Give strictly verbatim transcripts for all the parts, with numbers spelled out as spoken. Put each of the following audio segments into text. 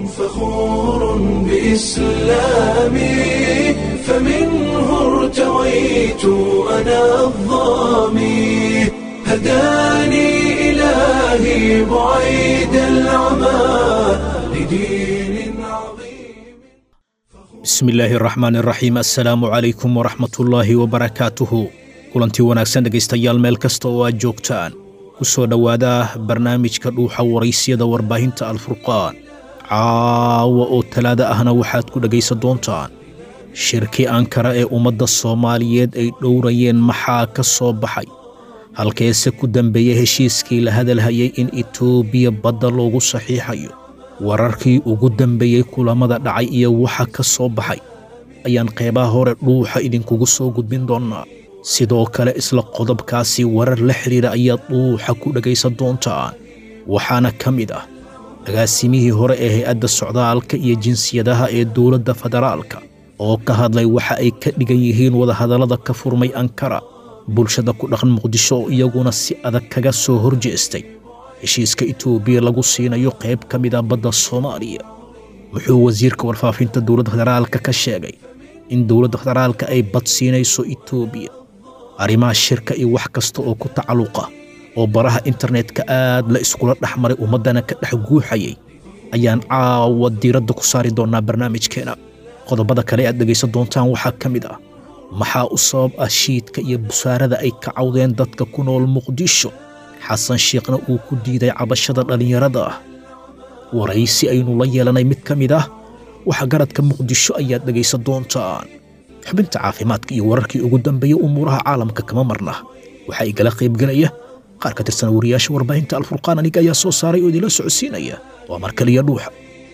فخور بإسلامي فمنه ارتويت أنا الظامي هداني إلهي بعيد العمى لدين عظيم. بسم الله الرحمن الرحيم. السلام عليكم ورحمة الله وبركاته. kulantii wanaagsan dhegaystayaal meel kasta oo aad joogtaan ku soo dhowaada barnaamijka dhuuxa waraysyada warbaahinta alfurqaan. caawa oo talaada ahna waxaad ku dhegaysan doontaan shirkii ankara ee ummadda soomaaliyeed ay dhowrayeen maxaa ka soo baxay, halkeese ku dambeeyey heshiiskii la hadalhayay in itoobiya badda loogu saxiixayo, wararkii ugu dambeeyey kulamada dhacay iyo waxa ka soo baxay ayaan qeybaha hore dhuuxa idinkugu soo gudbin doonnaa. sidoo kale isla qodobkaasi warar la xidhiira ayaad dhuuxa ku dhegaysan doontaan. waxaana ka mid ah agaasimihii hore ee hay-adda socdaalka iyo jinsiyadaha ee dowladda federaalka oo ka hadlay waxa ay ka dhigan yihiin wadahadallada ka furmay ankara, bulshada ku dhaqan muqdisho oo iyaguna si adag kaga soo horjeestay heshiiska itoobiya lagu siinayo qayb ka mid ah badda soomaaliya. wuxuu wasiirka warfaafinta dowladda federaalka ka sheegay in dowladda federaalka ay bad siinayso itoobiya. arrimaha shirka iyo wax kasta oo ku tacalluqa oo baraha internetka aad la iskula dhex maray ummaddana ka dhex guuxayay ayaan caawa diiradda ku saari doonnaa barnaamijkeena. qodobada kale aad dhegaysan doontaan waxaa ka mid ah maxaa u sabab ah shiidka iyo busaarada ay ka cawdeen dadka ku nool muqdisho, xasan shiikhna uu ku diiday cabashada dhallinyarada ah. waraysi aynu la yeelanay mid ka mid ah waxa garadka muqdisho ayaad dhegaysan doontaan. xubinta caafimaadka iyo wararkii ugu dambeeyey umuuraha caalamka kama marna waxaa igala qaybgelaya qaar ka tirsan wariyaasha warbaahinta alfurqaan. aniga ayaa soo saaray oo idinla socodsiinaya. waa mar kaliya dhuuxa.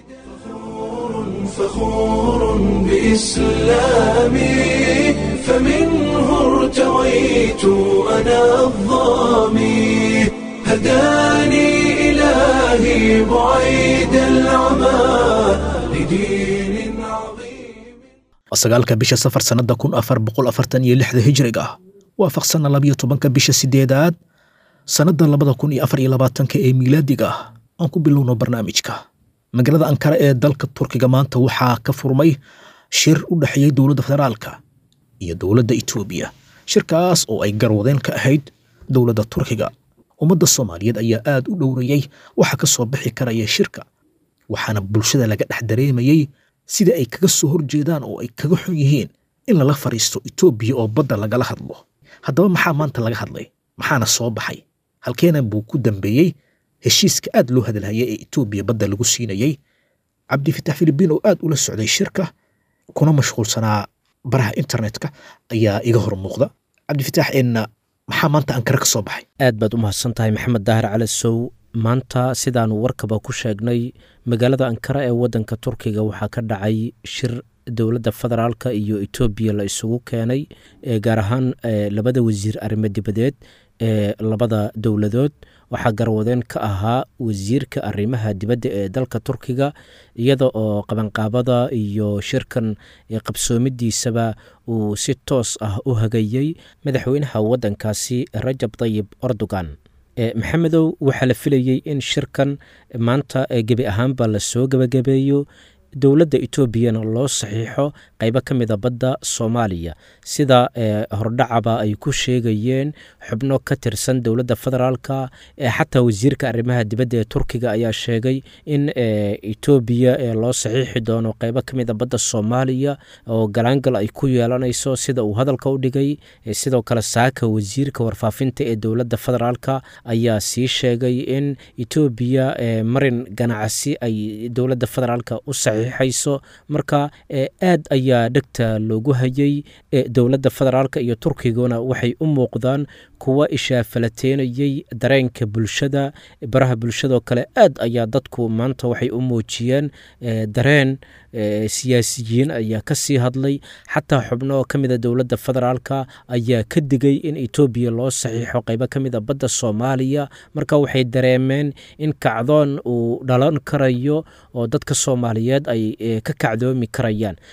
فخور بإسلامي فمنه ارتويت أنا الظامي هداني إلهي بعيد العمى لدين عظيم. sagaalka bisha safar sannada kun afar boqol afartan iyo lixda hijriga ah waafaqsana labiyo tobanka bisha sideedaad sannada labada kun iyo afar iyo labaatanka ee miilaadiga ah. aan ku bilowno barnaamijka. magaalada ankara ee dalka turkiga maanta waxaa ka furmay shir u dhexeeyey dowladda federaalka iyo dowladda itoobiya. shirkaas oo ay garwadeen ka ahayd dowladda turkiga. ummadda soomaaliyeed ayaa aad u dhowrayey waxa ka soo bixi karaya shirka, waxaana bulshada laga dhex dareemayey sida ay kaga soo horjeedaan oo ay kaga xun yihiin in lala fariisto itoobiya oo badda lagala hadlo. haddaba maxaa maanta laga hadlay, maxaana soo baxay, halkeena buu ku dambeeyey heshiiska aad loo hadalhayay ee itoobiya badda lagu siinayey? cabdifatax filibiin oo aad ula socday shirka kuna mashquulsanaa baraha internetka ayaa iga hor muuqda. cabdifatax, en maxaa maanta ankara ka soo baxay? aad baad u mahadsan tahay maxamed daahir cali sow. maanta sidaanu warkaba ku sheegnay magaalada ankara ee waddanka turkiga waxaa ka dhacay shir dowladda federaalka iyo itoobiya la isugu keenay, gaar ahaan labada wasiir arrimo dibadeed ee labada dowladood. waxaa garwadeen ka ahaa wasiirka arrimaha dibadda ee dalka turkiga, iyada oo qabanqaabada iyo shirkan qabsoomidiisaba uu si toos ah u hagayey madaxweynaha waddankaasi rajab tayyib erdogan. maxamedow, waxaa la filayey in shirkan maanta gebi ahaanba la soo gebagabeeyo, dowladda etoobiyana loo saxiixo qaybo ka mida badda soomaaliya, sida hordhacaba ay ku sheegayeen xubno ka tirsan dowladda federaalka. xataa wasiirka arrimaha dibadda ee turkiga ayaa sheegay in etoobiya loo saxiixi doono qaybo ka mida badda soomaaliya oo galaangal ay ku yeelanayso, sida uu hadalka u dhigay. sidoo kale saaka wasiirka warfaafinta ee dowladda federaalka ayaa sii sheegay in etoobiya marin ganacsi ay dowladda federaalka u saxiixayso. marka aad ayaa dhegta loogu hayay. dowladda federaalka iyo turkiguna waxay u muuqdaan kuwa ishaafalateynayey dareenka bulshada. baraha bulshadoo kale aad ayaa dadku maanta waxay u muujiyeen dareen. siyaasiyiin ayaa ka sii hadlay, xataa xubno ka mida dowladda federaalka ayaa ka digay in etoobiya loo saxiixo qaybo ka mida badda soomaaliya. marka waxay dareemeen in kacdoon uu dhalan karayo oo dadka soomaaliyeed ay ka kacdoomi karayaan. sida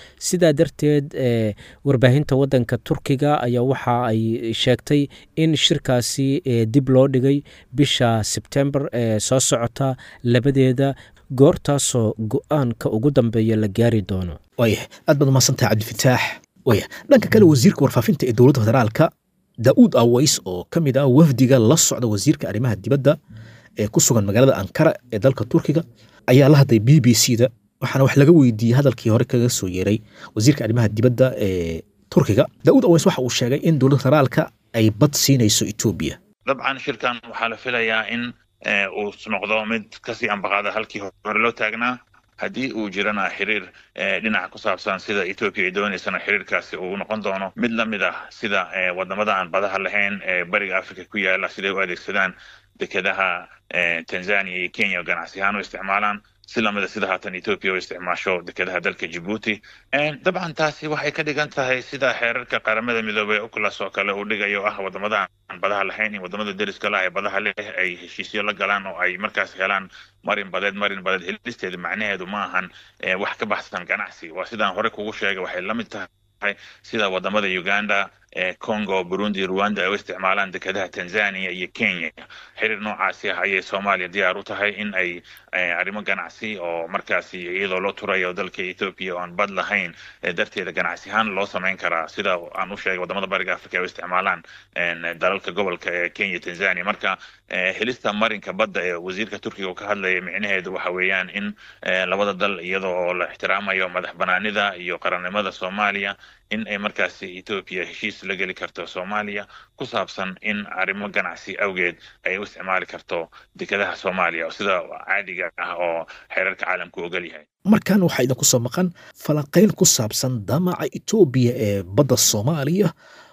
sidaa darteed warbaahinta waddanka turkiga ayaa waxa ay sheegtay in shirkaasi dib loo dhigay bisha sebtembar ee soo socota labadeeda goortaasoo go-aanka ugu dambeeya la gaari doono. waaya aad baad umahadsantahay cabdifataax. waya dhanka kale wasiirka warfaafinta ee dowladda federaalka daa'uud aways oo ka mid ah wafdiga la socda wasiirka arrimaha dibadda ee ku sugan magaalada ankara ee dalka turkiga ayaa la hadlay b b c da waxaana wax laga weydiiyey hadalkii hore kaga soo yeeray wasiirka arrimaha dibadda ee turkiga. daa'uud aways waxa uu sheegay in dowladda federaalka ay bad siinayso Ethiopia. dabcan shirkan waxaa la filayaa in uu noqdo mid kasii ambaqaada halkii hore loo taagnaa haddii uu jirana xiriir dhinaca ku saabsan sida Ethiopia ay doonaysana xiriirkaasi uu noqon doono mid la mid ah sida wadamada aan badaha lahayn ee bariga Afrika ku yaala siday u adeegsadaan dekedaha Tanzania iyo Kenya ganacsi ahaan u isticmaalaan si lamida sida haatan Ethiopia u isticmaasho dekedaha dalka Djibouti. dabcan taasi waxay ka dhigan tahay sida xeerarka qaramada midoobay oo kala soo kale uu dhigayo ah wadamada aan badaha lahayn iyo wadamada deriska la ah ee badaha leh ay heshiisyo la galaan oo ay markaas helaan marin badeed marin badeed helisteedu macnaheedu ma ahan wax ka baxsan ganacsi. waa sidaan hore kugu sheegay waxay la mid tahay sida wadamada Uganda, Congo, Burundi, Rwanda ay u isticmaalaan dekedaha Tanzania iyo Kenya. xiriir noocaasi ah ayay Soomaaliya diyaar u tahay in ay arrimo ganacsi oo markaasi iyadoo loo turayo dalka Ethiopia oo aan bad lahayn darteeda ganacsi ahaan loo samayn karaa sida aan u sheegay wadamada bariga Afrika ay u isticmaalaan dalalka gobolka ee Kenya, Tanzania. marka helista marinka badda ee wasiirka Turkiga uu ka hadlayay micnaheedu waxa weeyaan in labada dal iyadoo la ixtiraamayo madax banaanida iyo qarannimada Soomaaliya in ay markaasi Ethiopia heshiis la geli karto Soomaaliya ku saabsan in arrimo ganacsi awgeed ay u isticmaali karto dekedaha Soomaaliya sida caadiga ah oo xeerarka caalamku ogal yahay. markan waxaa idinku soo maqan falanqayn ku saabsan damaca Ethiopia ee badda Soomaaliya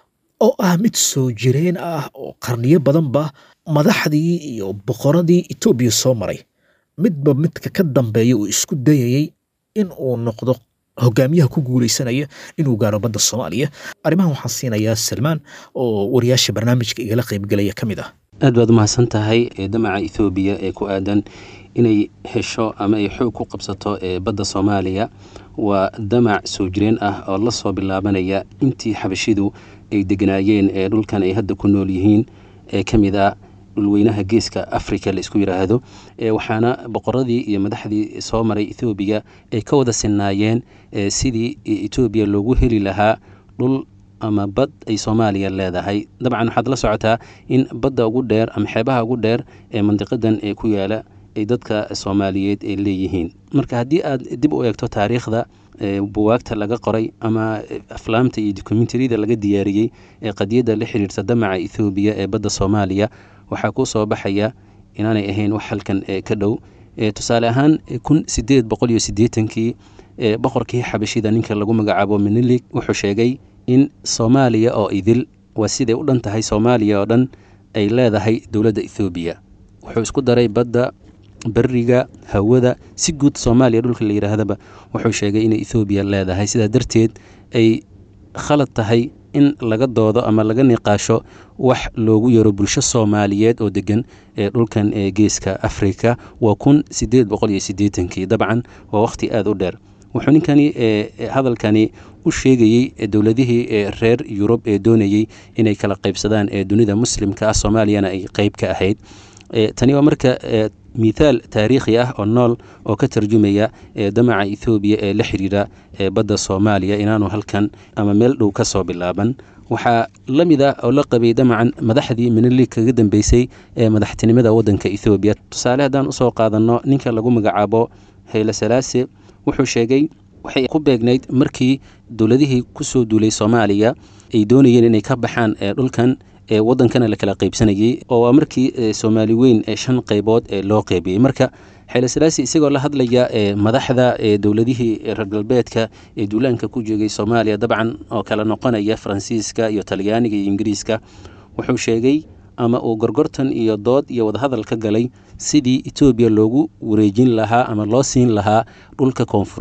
oo ah mid soo jireen ah oo qarniyo badanba madaxdii iyo boqoradii Ethiopia soo maray midba midka ka dambeeya uu isku dayayay in uu noqdo hogaamiyaha ku guuleysanaya inuu gaaro badda Soomaaliya. arrimahan waxaan siinayaa Salmaan oo wariyaasha barnaamijka igala qaybgalaya ka mid ah. aad baad umahadsan tahay damaca Ethiopia ee ku aadan inay hesho ama ay xoog ku qabsato badda Soomaaliya waa damac soo jireen ah oo la soo bilaabanaya intii xabashidu ay deganaayeen ee dhulkan ay hadda ku nool yihiin ee ka mid ah dhulweynaha geeska Afrika la isku yiraahdo. waxaana boqoradii iyo madaxdii soo maray Ethiopia ay ka wada sinaayeen sidii Ethiopia loogu heli lahaa dhul ama bad ay Soomaaliya leedahay. dabcan waxaad la socotaa in badda ugu dheer ama xeebaha ugu dheer ee mandiqadan ee ku yaala ay dadka Soomaaliyeed ay leeyihiin. marka haddii aad dib u eegto taariikhda buwaagta laga qoray ama aflaamta iyo dokumentariyada laga diyaariyey ee qadiyadda la xiriirta damaca Ethiopia ee badda Soomaaliya waxaa ku soo baxaya inaanay ahayn wax halkan ka dhow. tusaale ahaan kun sideed boqol iyo siddeetankii boqorkii xabashida ninka lagu magacaabo Menelik wuxuu sheegay in Soomaaliya oo idil waa siday u dhan tahay Soomaaliya oo dhan ay leedahay dowladda Ethiopia. wuxuu isku daray badda, bariga, hawada, si guud Soomaaliya dhulka la yiraahdaba wuxuu sheegay in Ethiopia leedahay. sidaa darteed ay khalad tahay in laga doodo ama laga niqaasho wax loogu yaro bulsho Soomaaliyeed oo degan ee dhulkan ee geeska Afrika. waa kun sideed boqol iyo siddeetankii. dabcan waa waqti aad u dheer. wuxuu ninkani hadalkani u sheegayey dowladihii reer Yurub ee doonayay inay kala qaybsadaan ee dunida muslimka ah, Soomaaliyana ay qayb ka ahayd. tani waa marka mithaal taariikhi ah oo nool oo ka tarjumaya damaca Ethiopia ee la xiriira badda Soomaaliya inaanu halkan ama meel dhow ka soo bilaaban. waxaa la mid ah oo la qabay damacan madaxdii Menelik kaga dambeysay ee madaxtinimada waddanka Ethiopia. tusaale haddaan usoo qaadano ninka lagu magacaabo Haile Selassie wuxuu sheegay waxay ku beegnayd markii dowladihii ku soo duulay Soomaaliya ay doonayeen inay ka baxaan dhulkan ee wadankana la kala qaybsanayay oo waa markii Soomaali weyn ee shan qaybood ee loo qaybiyay. marka Haile Selassie isagoo la hadlaya madaxda dowladihii reer galbeedka ee duulaanka ku joogay Soomaaliya dabcan oo kala noqonaya Faransiiska iyo Talyaaniga iyo Ingiriiska wuxuu sheegay ama uu gorgortan iyo dood iyo wadahadal ka galay sidii Ethiopia loogu wareejin lahaa ama loo siin lahaa dhulka koonfureed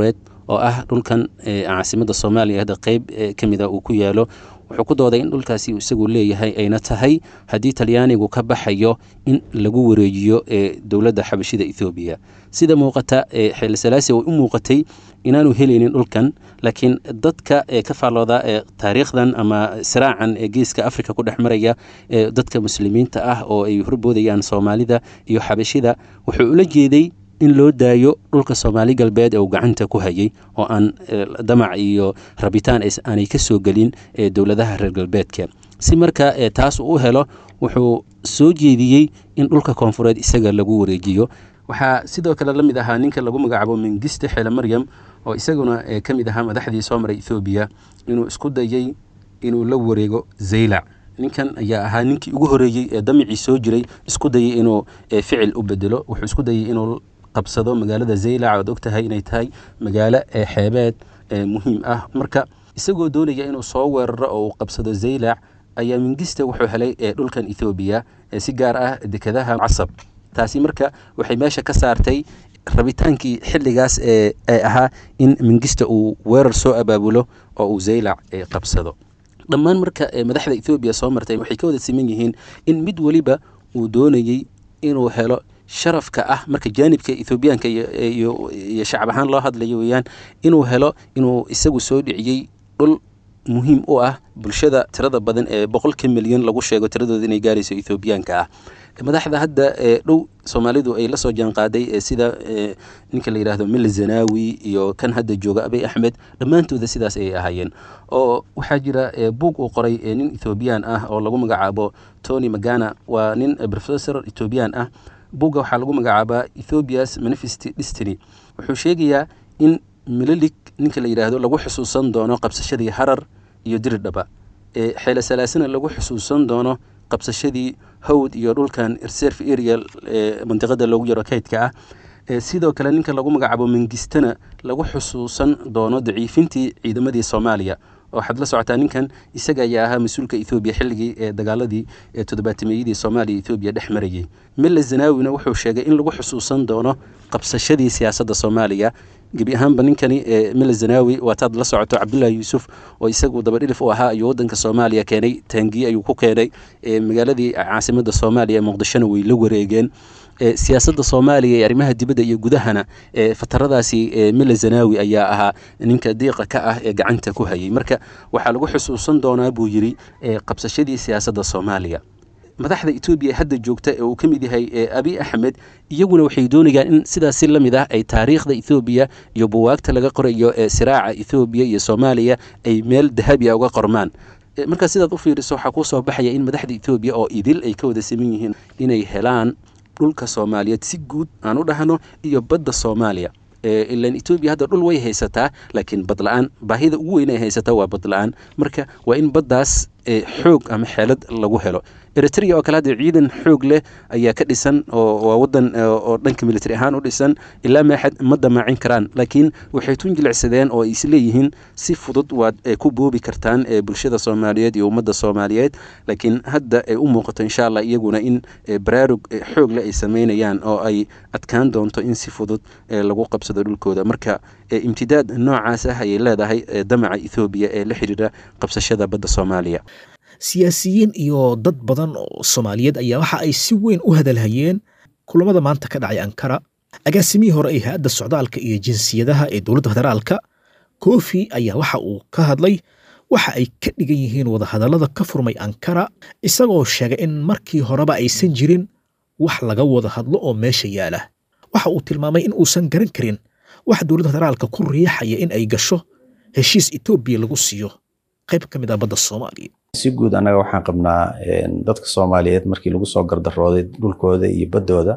oo ah dhulkan caasimadda Soomaaliya hadda qayb ka mid ah uu ku yaalo wuxuu ku dooday in dhulkaasi isagu leeyahay ayna tahay haddii Talyaanigu ka baxayo in lagu wareejiyo dowladda xabashida Ethiopia sida muuqata Haile Selassie oo u muuqatay inaanu helaynin dhulkan laakiin dadka ka faalooda taariikhdan ama siraacan ee geeska Afrika ku dhaxmaraya dadka muslimiinta ah oo ay horboodayaan Soomaalida iyo xabashida wuxuu ula jeeday in loo daayo dhulka Soomaali galbeed oo gacanta ku hayay oo aan damac iyo rabitaan aanay ka soo galin dowladaha reer galbeedka si marka taas uu helo wuxuu soo jeediyay in dhulka koonfureed isaga lagu wareejiyo waxa sidoo kale la mid ahaa ninka lagu magacaabo Mengistu Haile Mariam oo isaguna ka mid ahaa madaxdii soo maray Ethiopia inuu isku dayay inuu la wareego Zeylac ninkan ayaa ahaa ninkii ugu horeeyay ee damicii soo jiray isku dayay inuu ficil u bedelo wuxuu isku dayay inuu qabsado magaalada Zeylac oo ogtahay inay tahay magaalo xeebeed muhiim ah marka isagoo doonaya inuu soo weeraro oo qabsado Zeylac ayaa Mengistu wuxuu helay dhulkan Ethiopia si gaar ah dekedaha Casab taasi marka waxay meesha ka saartay rabitaankii xilligaas ee ahaa in Mengistu uu weerar soo abaabulo oo uu Zeylac qabsado dhammaan marka madaxda Ethiopia soo martay waxay ka wada siman yihiin in mid waliba uu doonayay inuu helo sharafka ah marka jaanibka Ethiopianka iyo iyo shacab ahaan loo hadlayo weeyaan inuu helo inuu isagu soo dhiciyay dhul muhiim u ah bulshada tirada badan ee boqolka milyan lagu sheego tiradooda inay gaarayso Ethiopianka ah madaxda hadda dhow Soomaalidu ay la soo jaan qaaday sida ninka la yiraahdo Mille Zenawi iyo kan hadda jooga Abiy Ahmed dhamaantooda sidaas ay ahaayeen oo waxa jira buug uu qoray nin Ethiopian ah oo lagu magacaabo Tony Magana waa nin professor Ethiopian ah buugga waxaa lagu magacaabaa Ethiopia's Manifest Destiny wuxuu sheegayaa in Menelik ninka la yiraahdo lagu xusuusan doono qabsashadii Harar iyo Diridhaba ee Haile Selassie lagu xusuusan doono qabsashadii Hawd iyo dhulkan reserve area ee mantiqada loogu yaro kaydka ah sidoo kale ninka lagu magacaabo Mengistana lagu xusuusan doono daciifintii ciidamadii Soomaaliya oo xad la socotaa ninkan isaga ayaa ahaa mas'uulka Ethiopia xilligii ee dagaaladii ee toddobaatameeyadii Soomaaliya Ethiopia dhex marayay Mille Zenawi wuxuu sheegay in lagu xusuusan doono qabsashadii siyaasadda Soomaaliya gabi ahaanba ninkani Mille Zenawi waa taad la socoto Cabdullaahi Yuusuf oo isagu daba dhilif u ahaa iyo wadanka Soomaaliya keenay taangiye ayuu ku keenay magaaladii caasimadda Soomaaliya ee Muqdisho way la wareegeen siyaasadda Soomaaliya ee arrimaha dibadda iyo gudahana fataradaasi Mille Zenawi ayaa ahaa ninka diiqa ka ah ee gacanta ku hayay marka waxa lagu xusuusan doonaa buu yiri qabsashadii siyaasadda Soomaaliya madaxda Ethiopia hadda joogta ee uu ka mid yahay Abiy Ahmed iyaguna waxay doonayaan in sidaas la mid ah ay taariikhda Ethiopia iyo buwaagta laga qorayo ee siraaca Ethiopia iyo Soomaaliya ay meel dahabi ah uga qormaan marka sidaad u fiiriso waxa ku soo baxaya in madaxda Ethiopia oo idil ay ka wada siman yihiin inay helaan dhulka Soomaaliyeed si guud aan u dhahno iyo badda Soomaaliya ilaan Ethiopia hadda dhul way haysataa laakiin bad la'aan baahida ugu weyn ay haysataa waa bad la'aan marka waa in baddaas xoog ama xeelad lagu helo Eritrea oo kale hadda ciidan xoog leh ayaa ka dhisan oo waa wadan oo dhanka military ahaan u dhisan ilaa ma xad ma damaacin karaan laakiin waxay tun jilicsadeen oo ay isleeyihiin si fudud waad ku boobi kartaan bulshada Soomaaliyeed iyo ummadda Soomaaliyeed laakiin hadda ay u muuqato insha Allah iyaguna in baraarug xoog leh ay sameynayaan oo ay adkaan doonto in si fudud lagu qabsado dhulkooda marka imtidaad noocaas ah ay leedahay damaca Ethiopia ee la xiriira qabsashada badda Soomaaliya siyaasiyiin iyo dad badan oo Soomaaliyeed ayaa waxa ay si weyn u hadalhayeen kulamada maanta ka dhacay Ankara agaasimihii hore ee hay'adda socdaalka iyo jinsiyadaha ee dowladda federaalka Kofi ayaa waxa uu ka hadlay waxa ay ka dhigan yihiin wada hadallada ka furmay Ankara isagoo sheegay in markii horeba aysan jirin wax laga wada hadlo oo meesha yaala waxa uu tilmaamay in uusan garan karin wax dowladda federaalka ku riixaya in ay gasho heshiis Ethiopia lagu siiyo qayb ka mid ah badda Soomaaliya si guud anaga waxaan qabnaa dadka Soomaaliyeed markii lagu soo gardarooday dhulkooda iyo baddooda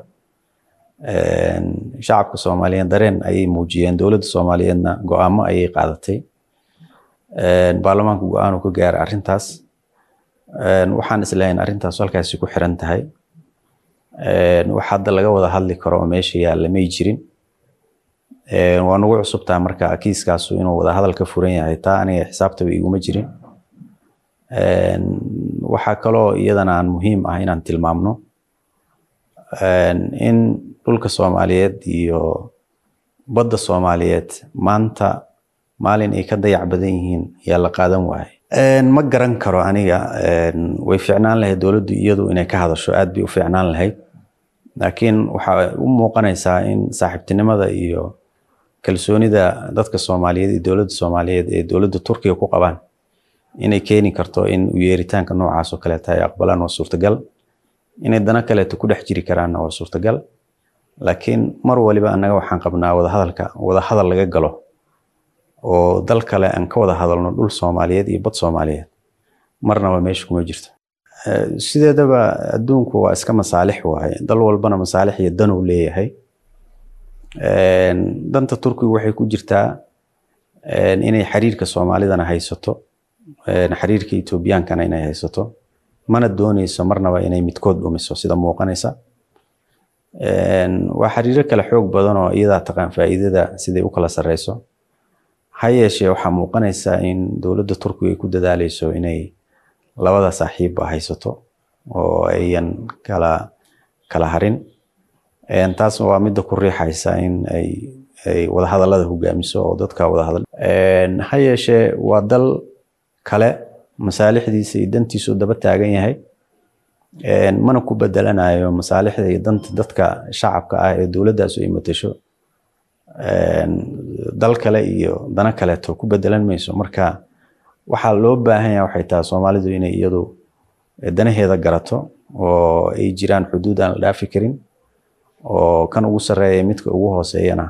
shacabka Soomaaliyeed dareen ayay muujiyeen dowladda Soomaaliyeedna go'aamo ayay qaadatay baarlamaanku go'aan uu ka gaaray arrintaas waxaan islahayn arrintaas halkaasi ku xiran tahay wax hadda laga wada hadli karo oo meesha yaalla may jirin waa nagu cusubtaa marka kiiskaasu inuu wada hadal ka furan yahay taa aniga xisaabtaba iguma jirin waxaa kaloo iyadana aan muhiim ah inaan tilmaamno in dhulka Soomaaliyeed iyo badda Soomaaliyeed maanta maalin ay ka dayac badan yihiin yaa la qaadan waayay ma garan karo aniga way fiicnaan lahayd dawladdu iyadu inay ka hadasho aad bay u fiicnaan lahayd laakiin waxa u muuqanaysaa in saaxiibtinimada iyo kalsoonida dadka Soomaaliyeed iyo dawladda Soomaaliyeed ee dawladda Turkiga ku qabaan inay keeni karto in u yeeritaanka noocaas oo kale tahay aqbalaan oo suurtagal inay dana kale ku dhex jiri karaan oo suurtagal laakiin mar waliba anaga waxaan qabnaa wada hadalka wada hadal laga galo oo dal kale aan ka wada hadalno dhul Soomaaliyeed iyo bad Soomaaliyeed marnaba meesha kuma jirto sideedaba adduunku waa iska masaalix waay dal walbana masaalix iyo dan uu leeyahay een danta Turkiga waxay ku jirtaa inay xiriirka Soomaalidana haysato een xiriirka Ethiopiankana inay haysato mana doonayso marnaba inay midkood dhumiso sida muuqanaysa een waa xiriir kale xoog badan oo iyada taqaan faa'iidada siday u kala sareyso hayeeshee waxa muuqanaysa in dawladda Turkiga ay ku dadaalayso inay labada saaxiib haysato oo ayan kala kala harin een taas waa mid ku riixaysa in ay ay wada hadallada hogaamiso oo dadka wada hadal een hayeeshee waa dal kale masaalixdiisa iyo dantiisu daba taagan yahay een mana ku bedelanayo masaalixda iyo danta dadka shacabka ah ee dawladdaas ay matasho een dal kale iyo dana kale to ku bedelan mayso marka waxa loo baahan yahay waxay tahay Soomaalidu inay iyadu danaheeda garato oo ay jiraan xuduud aan la dhaafi karin oo kan ugu sareeya midka ugu hooseeyana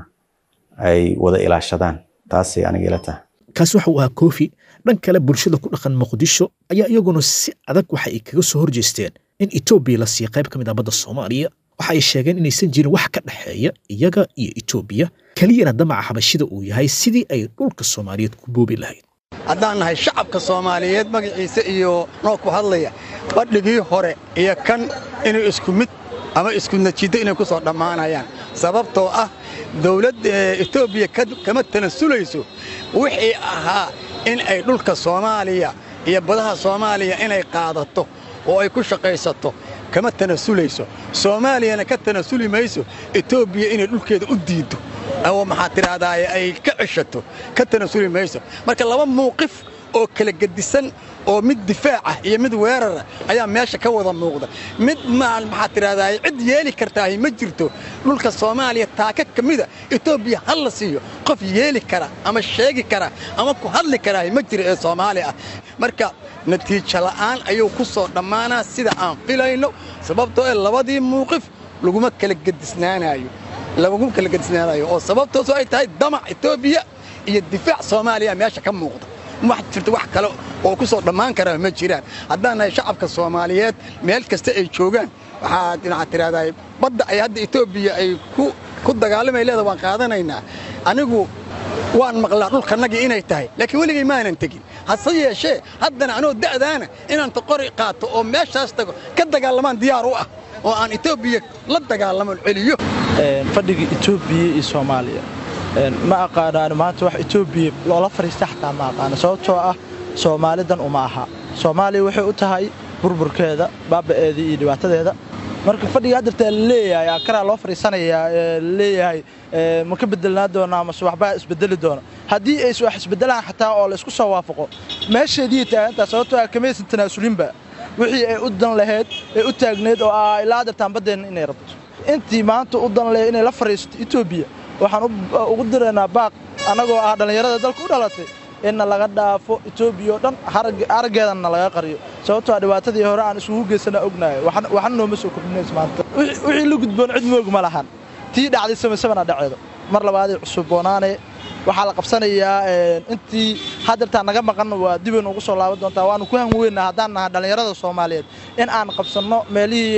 ay wada ilaashadaan taasi aniga ila tahay kaas waxa uu ahaa Koofi dhan kale bulshada ku dhaqan Muqdisho ayaa iyaguna si adag waxa ay kaga soo horjeesteen in Ethiopia la sii qayb kamid ah badda Soomaaliya waxa ay sheegeen inaysan jirin wax ka dhaxeeya iyaga iyo Ethiopia kaliyana damaca xabashida uu yahay sidii ay dhulka Soomaaliyeed ku boobi lahayd haddaan nahay shacabka Soomaaliyeed magaciisa iyo noo ku hadlaya badhigii hore iyo kan inuu isku mid ama isku najido inay ku soo dhamaanayaan sababtoo ah dawladda Ethiopia kama tanasulayso wixii ahaa in ay dhulka Soomaaliya iyo badaha Soomaaliya inay qaadato oo ay ku shaqaysato kama tanasulayso Soomaaliyana ka tanasuli mayso Ethiopia inay dhulkeeda u diido أو محاطر هذا أي كعشته كتنسولي ميسو مركل لما موقف أو كلا قدسن أو مد دفاعه هي مد ويرر أيام ماشى كوضا موضة مد مع المحاطر هذا عد يالي كرتاهي مجرته ملك الصومالية تاكك كميدا إثيوبيا هلا سيو قف يالي كرا أما الشيء كرا أما كو هلا كرا مجري الصومالية مركل نتيجة الآن أيو قصة دمانا سيدا آن فيلاينو سببتو إلا بدي موقف لقومك كلا قدسنانا أيو لما قوم كلا قدسنانا أو سببتو سويت هاي دمع إثيوبيا هي الدفاع صوماليا ماشى كم موقف ما حد فرت واحد كلا أو كسر دمان كرا مجران عندنا شعب كالصوماليات ملك استأي شوجان waxaa dhinaca tiraahday badda ay hadda Ethiopia ay ku ku dagaalamay leedahay waan qaadanayna anigu waan maqlaa dhulkanaga inay tahay laakiin waligay ma aanan tagin hase yeeshee haddana anoo da'daana inaan qori qaato oo meeshaas tago ka dagaalamaan diyaar u ah oo aan Ethiopia la dagaalamo celiyo een fadhiga Ethiopia iyo Soomaaliya een ma aqaanaan maanta wax Ethiopia loola fariistay xataa ma aqaan sababtoo ah Soomaalidan uma aha Soomaaliya waxay u tahay burburkeeda baabaeeda iyo dhibaatadeeda marka fadhiga hadda leeyahay akara loo fariisanaya leeyahay ma ka bedelnaa doona ama waxba isbedeli doona hadii ay wax isbedelaan xataa oo la isku soo waafaqo meesheedii taanta sababtoo ah kamaysan tanaasulin-ba wixii ay u dan lahayd ay u taagneed oo ay ilaa dartaan badeen inay rabto intii maanta u dan lahayd inay la fariisto Ethiopia waxaan ugu direynaa baaq anagoo ah dhalinyarada dalka u dhalatay in laga dhaafo Ethiopia dhan argeedana laga qariyo sababtoo ah dhibaatadii hore aan isugu geysana ognahay waxaan waxaan noo masoo kordhinaysa maanta wixii la gudboon cid moog ma lahan tii dhacday sameysana dhaceedo mar labaad cusuboonaane waxa la qabsanayaa intii hadarta naga maqan waa dib ugu soo laaban doontaa waan ku hanweynaa hadaan nahay dhalinyarada Soomaaliyeed in aan qabsano meelihii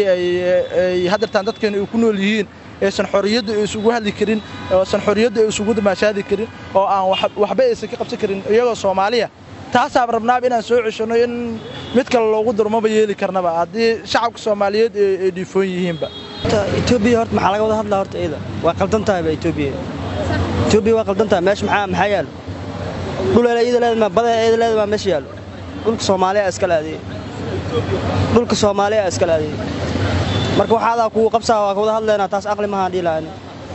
ay hadartan dadkeena ay ku nool yihiin aysan xorriyadu isugu hadli karin oo san xorriyadu isugu damaashaadi karin oo aan waxba aysan ka qabsan karin iyagoo Soomaaliya taas aan rabnaa inaan soo ceshano in mid kale loogu darmaba yeeli karnaba hadii shacabka Soomaaliyeed ay dhifoon yihiinba Ethiopia horta maxaa laga wada hadlaa horta iyada waa qaldan tahay Ethiopia Ethiopia waa qaldan tahay meesh maxaa maxaa yaal dhulka iyada leedahay bada iyada leedahay meesh yaal dhulka Soomaaliya iska leedahay dhulka Soomaaliya iska leedahay marka waxaad ku qabsaa waa wada hadleena taas aqli ma hadii laan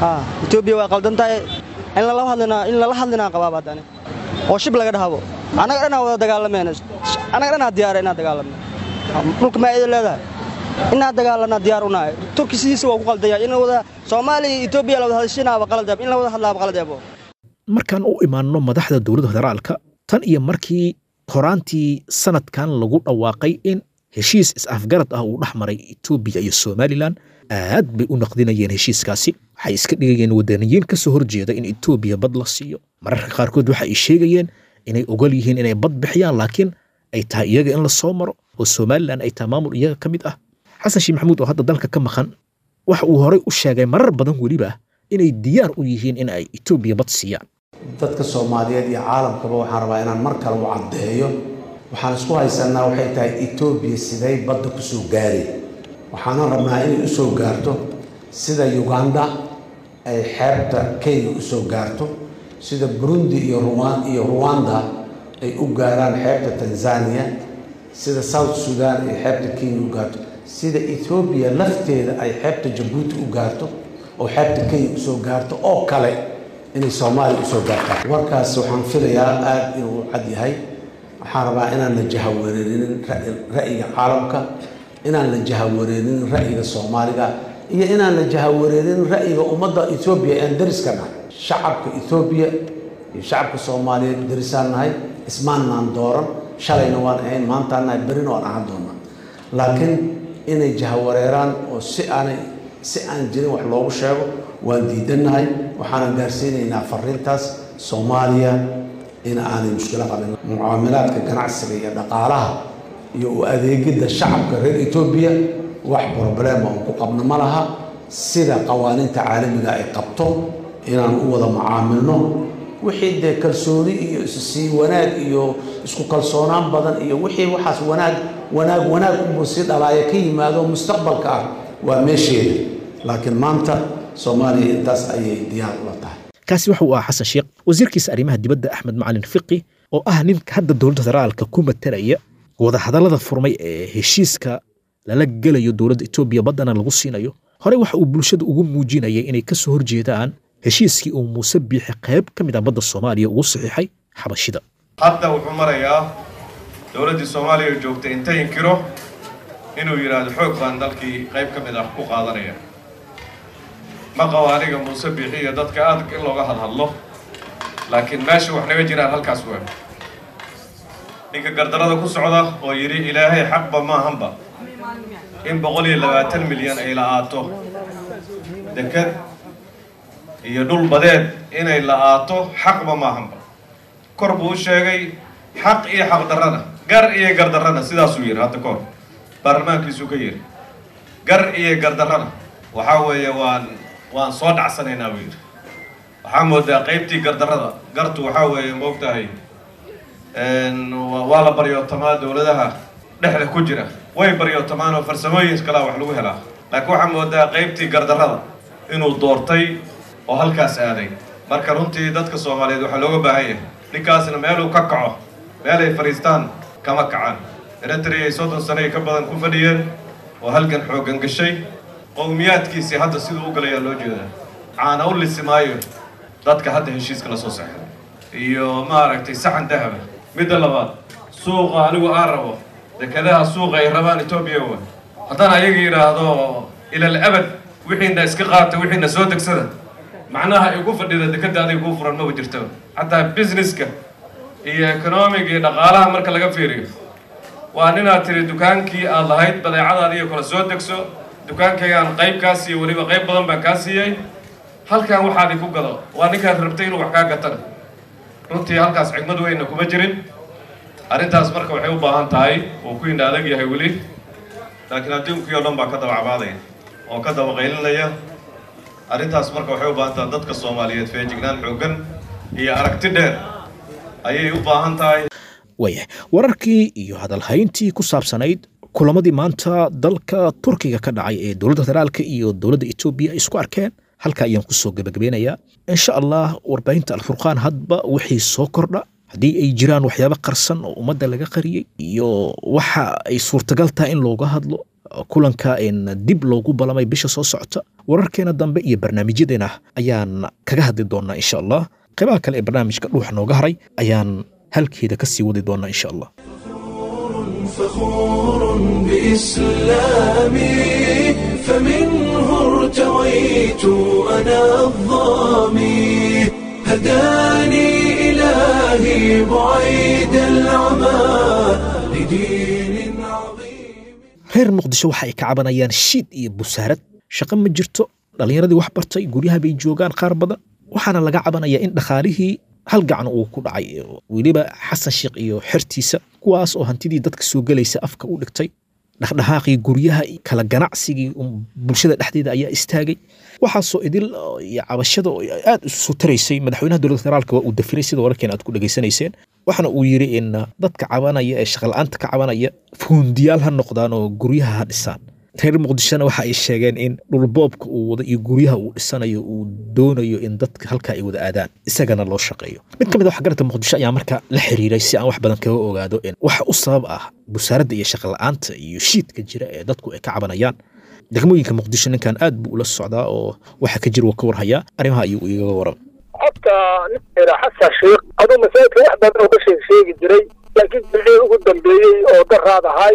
ها إثيوبيا وقلدن تاي إن الله هذلنا إن الله هذلنا قبابة داني وشيب لقى هذا أنا أنا وده دجال منش أنا أنا ديار أنا دجال من ملك ما إذا لا إن دجال أنا ديارنا تركي سيسو وقلد يا إن وده سومالي إثيوبيا لو هذا الشيء وقلد إن لو هذا وقلد يبو markaan u imaanno madaxda dowladda federaalka tan iyo markii horaantii sanadkan lagu dhawaaqay in heshiis is-afgarad ah uu dhex maray Itoobiya iyo Somaliland aad bay u naqdinayeen heshiiskaasi waxay iska dhigayeen wadaniyiin ka soo horjeeda in Itoobiya bad la siiyo mararka qaarkood waxa ay sheegayeen inay ogol yihiin inay bad bixiyaan laakiin ay tahay iyaga in la soo maro oo Somaliland ay tahay maamul iyaga ka mid ah xasan sheekh maxamuud oo hadda dalka ka maqan waxa uu horay u sheegay marar badan weliba inay diyaar u yihiin in ay Itoobiya bad siiyaan dadka Soomaaliyeed iyo caalamkaba waxaan rabaa inaan mar kale u caddeeyo waxaan isku haysanaa waxay tahay Itoobiya siday badda ku soo gaaray waxaan rabnaa inay u soo gaarto sida Uganda ay xeebta Kenya u soo gaarto sida Burundi iyo Rwanda iyo Rwanda ay u gaaraan xeebta Tanzania sida South Sudan ay xeebta Kenya u gaarto sida Itoobiya lafteeda ay xeebta Djibouti u gaarto oo xeebta Kenya u soo gaarto oo kale inay Soomaaliya u soo gaarto warkaas waxaan filayaa aad inuu cad yahay waxaan rabaa inaan la jahawareerin ra'yiga caalamka inaan la jahawareerin ra'yiga Soomaaliga iyo inaan la jahawareerin ra'yiga ummadda Itoobiya ee dariskana shacabka Itoobiya iyo shacabka Soomaaliyeed darisanahay ismaanaan dooran shalayna waan ahayn maantaana berina waan ahaan doonaa laakiin inay jahawareeraan oo si aanay si aan jirin wax loogu sheego waan diidanahay waxaan gaarsiinaynaa fariintaas Soomaaliya in aanay mushkilad qabin mucaamalaadka ganacsiga iyo dhaqaalaha iyo u adeegida shacabka reer Itoobiya wax problem oo ku qabna ma laha sida qawaaniinta caalamiga ay qabto inaan u wada macaamilno wixii de kalsooni iyo si wanaag iyo isku kalsoonaan badan iyo wixii waxaas wanaag wanaag wanaag u si dhalaaya ka yimaado mustaqbalka ah waa meesheeda laakiin maanta Soomaaliya intaas ayay diyaar u tahay kaasi waxa uu ah xasan sheekh wasiirkiisa arrimaha dibadda Axmed Macalin Fiqi oo ah nin hadda dowladda federaalka ku matalaya wada hadallada furmay ee heshiiska lala galayo dowladda Itoobiya badana lagu siinayo hore waxa uu bulshada ugu muujinayay inay ka soo horjeedaan heshiiskii uu Muuse Biixi qayb ka mid ah badda Soomaaliya ugu saxiixay xabashida hadda wuxuu marayaa dowladda Soomaaliya joogtay intay inkiro inuu yiraahdo xoog baan dalkii qayb ka mid ah ku qaadanaya ma qawaaniga Muuse Biixi iyo dadka aad in looga hadlo laakiin meesha wax naga jiraan halkaas weyn ninka gardarada ku socda oo yiri ilaahay xaqba ma hanba in boqol iyo labaatan milyan ay la'aato dekad iyo dhul badeed inay la'aato xaqba ma hanba kor buu sheegay xaq iyo xaq darrada gar iyo gardarrada sidaas uu yiri hadda kor baarlamaankiisu ka yiri gar iyo gardarrada waxa weeye waan waan soo dhacsanaynaa wiil waxaa moodaa qaybtii gardarrada gartu waxa weeye moogtahay een waa la baryootamaa dowladaha dhexda ku jira way baryootamaan oo farsamooyin kala wax lagu helaa laakiin waxaa moodaa qaybtii gardarrada inuu doortay oo halkaas aaday marka runtii dadka Soomaaliyeed waxa looga baahan yahay ninkaasna meel uu ka kaco meel ay fariistaan kama kacaan Eritrea ay soddon sano ka badan ku fadhiyeen oo halkan xoogan gashay qowmiyaadkiisii hadda sidoo u galaya loo jeedaa caana u lisimaayo dadka hadda heshiiska la soo saxay iyo ma aragtay saxan dahab mid labaad suuqa anigu aan rabo dekadaha suuqa ay rabaan Itoobiya waa haddana ayaga yiraahdo ila al-abad wixiina iska qaata wixiina soo degsada macnaha ay ku fadhida dekada ay ku furan ma jirto hatta businesska iyo economic iyo dhaqaalaha marka laga fiiriyo waa inaad tiri dukaankii aad lahayd badeecadaada iyo kala soo degso dukaankaygaan qayb ka siiyay waliba qayb badan baan ka siiyay halkan waxaad ku gado waa ninkaad rabtay inuu wax ka gato runtii halkaas xigmad weyn kuma jirin arintaas marka waxay u baahan tahay oo ku indha adag yahay wali laakiin adduunka oo dhan baa ka dabacbaaday oo ka daba qaylinaya arintaas marka waxay u baahan tahay dadka Soomaaliyeed feejignaan xoogan iyo aragti dheer ayay u baahan tahay waya wararkii iyo hadal hayntii ku saabsanayd kulamadii maanta dalka Turkiga ka dhacay ee dowladda federaalka iyo dowladda Itoobiya isku arkeen halka ayaan ku soo gabagabeenayaa insha Allah warbaahinta Al-Furqaan hadba wixii soo kordha haddii ay jiraan waxyaabo qarsan oo ummadda laga qariyay iyo waxa ay suurtagal tahay in looga hadlo kulanka in dib loogu balamay bisha soo socota wararkeena dambe iyo barnaamijyadeena ayaan kaga hadli doonaa insha allah qaybaha kale ee barnaamijka dhuuxa nooga haray ayaan halkeeda ka sii wadi doonaa insha allah فخور بإسلامي فمنه ارتويت أنا الظامي هداني إلهي بعيد العمى لدين عظيم reer muqdisho waxa ay ka cabanayaan shiid iyo busaarad shaqo ma jirto dhalinyaradii wax bartay guryaha bay joogaan qaar badan waxaana laga cabanayaa in dhaqaalihii hal gacan uu ku dhacay weliba xasan sheekh iyo xertiisa kuwaas oo hantidii dadka soo galaysa afka u dhigtay dhaqdhaqaaqii guryaha kala ganacsigii bulshada dhexdeeda ayaa istaagay waxaasoo idil iyo cabashada aad isu taraysay madaxweynaha dowladda federaalka waa uu dafiray sida wararkeena aad ku dhageysanayseen waxaana uu yiri in dadka cabanaya ee shaqo la'aanta ka cabanaya fuundiyaal ha noqdaan oo guryaha ha dhisaan reer muqdishona waxa ay sheegeen in dhulboobka uu wada iyo guryaha uu dhisanayo uu doonayo in dadka halka ay wada aadaan isagana loo shaqeeyo mid kamid ah waxgaradka muqdisho ayaa marka la xiriiray si aan wax badan kaga ogaado in waxa u sabab ah busaaradda iyo shaqo la'aanta iyo shiidka jira ee dadku ay ka cabanayaan degmooyinka muqdisho ninkan aad buu ula socdaa oo waxa ka jira waa ka warhayaa arrimaha ayuu igaga waran xabta ninka xasan sheekh aduu masaajidka wax badan oo ka sheeg sheegi jiray laakiin bixii ugu dambeeyey oo daraad ahay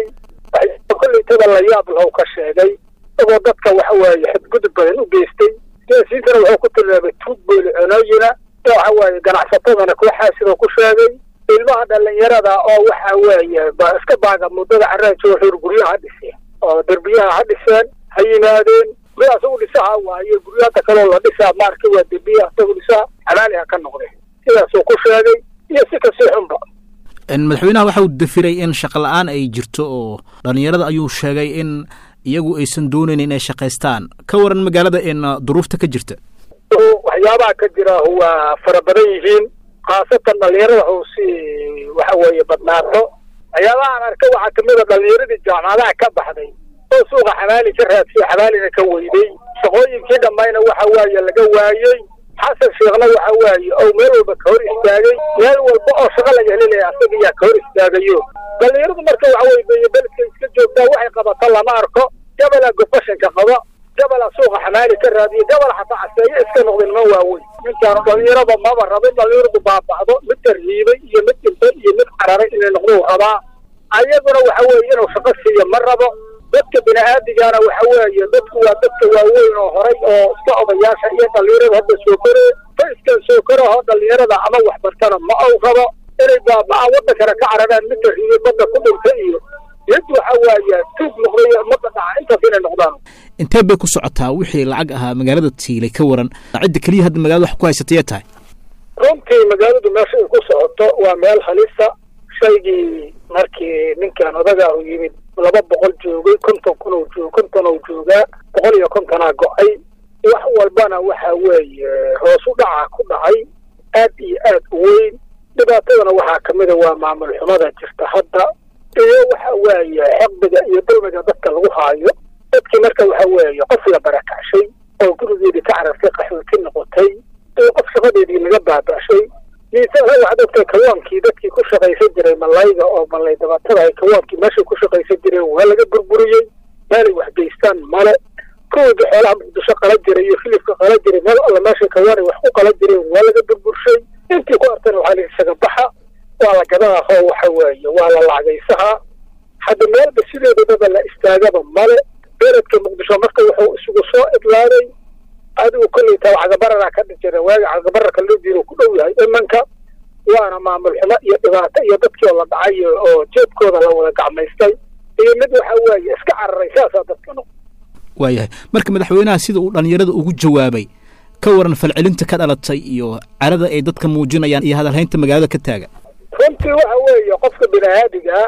kulli tada la yaab lahow ka sheegay isagoo dadka waxa waaye xadgudub badan u geystay siyaasiyiintana wuxuu ku tilmaamay tuug booli cunooyina waxa waaye ganacsatadana kooxaa sidoo ku sheegay ilmaha dhalinyarada oo waxa weeye ba iska baaga muddada carraa jooxir guryaha ha dhiseen oo derbiyaha ha dhiseen ha yimaadeen guryaha isagu dhisaha waaye guryaha kaloo la dhisaa maarka waa derbiyaha isagu dhisaha xalaali ha ka noqdeen sidaasuu ku sheegay iyo si kasii xunba madaxweynaha waxa uu dafiray in shaqo la'aan ay jirto oo dhalinyarada ayuu sheegay in iyagu aysan doonayn inay shaqaystaan ka waran magaalada in duruufta ka jirta waxyaabaha ka jira waa fara badan yihiin khaasatan dhalinyarada waxuu si waxa weeye badnaato waxyaabaha aan arkay waxaa kamid a dhalinyaradii jaamacadaha ka baxday oo suuqa xamaali ka raadsiyo xamaalina ka weyday shaqooyinkii dhammayna waxa waaye laga waayey xasan sheekhna waxa waaye oo meel walba ka hor istaagay meel walba oo shaqo laga helinaya asaga ayaa ka hor istaagayo dhalinyaradu marka waxa weeye beledka iska joogtaa waxay qabato lama arko jabala gofashanka qaba jabala suuqa xamaali ka raadiyo jabala xataa caseeye iska noqdeen ma waaweyn ninkaan dhalinyarada maba rabin dhalinyaradu baaba'do mid tarhiibay iyo mid dhintay iyo mid cararay inay noqduu rabaa ayaguna waxa weeye inuu shaqo siiyo ma rabo dadka bini'aadigana waxa weeye dadku waa dadka waaweyn oo horay oo iska odayaasha iyo dhalinyarada hadda soo koree faiskan soo koraho dhalinyarada ama waxbartana ma ou rabo inay baaba'aan waddankana ka cararaan mid tarhiibay badda ku dhintay iyo mid waxa waaye tuug noqday ummadda dhaca intaas inay noqdaan intee bay ku socotaa wixii lacag ahaa magaalada tiilay ka waran cidda keliya hadda magaalada wax ku haysataya tahay runtii magaaladu meesha ay ku socoto waa meel halisa shaygii markii ninkan odagaa u yimid laba boqol joogay konton kun oo joog konton oo joogaa boqol iyo kontonaa go'ay wax walbana waxa weeye hoos u dhaca ku dhacay aad iyo aad u weyn dhibaatadana waxaa kamida waa maamul xumada jirta hadda iyo waxa weeye xaqdiga iyo dulmiga dadka lagu haayo dadkii marka waxa weeye qof la barakacshay oo gurigeedii ka carartay qaxooti noqotay iyo qof shaqadeedii laga baaba'shay miisaan waxaa dadka kawaankii dadkii ku shaqaysan jiray malayga oo malay dabatada ay kawaankii meeshay ku shaqaysan jireen waa laga burburiyey meelay wax geystaan male kuwii xoolaha muqdisho qala jiray iyo hilibka qala jiray meel alla meeshay kawaanay wax ku qala jireen waa laga burburshay intii ku artana waxaa la isaga baxa waa la gadaaho waxa weeye waa la lacagaysahaa hadda meelba sideedadaba la istaagaba male beledka muqdisho marka wuxuu isugu soo idlaaday adigu kolley taa cagabarara ka dhijira waaga cagabararka loo diiro ku dhow yahay imanka waana maamul xumo iyo dhibaato iyo dadkii oo la dhacay oo jeedkooda la wada gacmaystay iyo mid waxa weeye iska cararay saasaa dadka noqon waayahay marka madaxweynaha sida uu dhalinyarada ugu jawaabay ka waran falcelinta ka dhalatay iyo carada ay dadka muujinayaan iyo hadalhaynta magaalada ka taaga runtii waxa weeye qofka bini'aadiga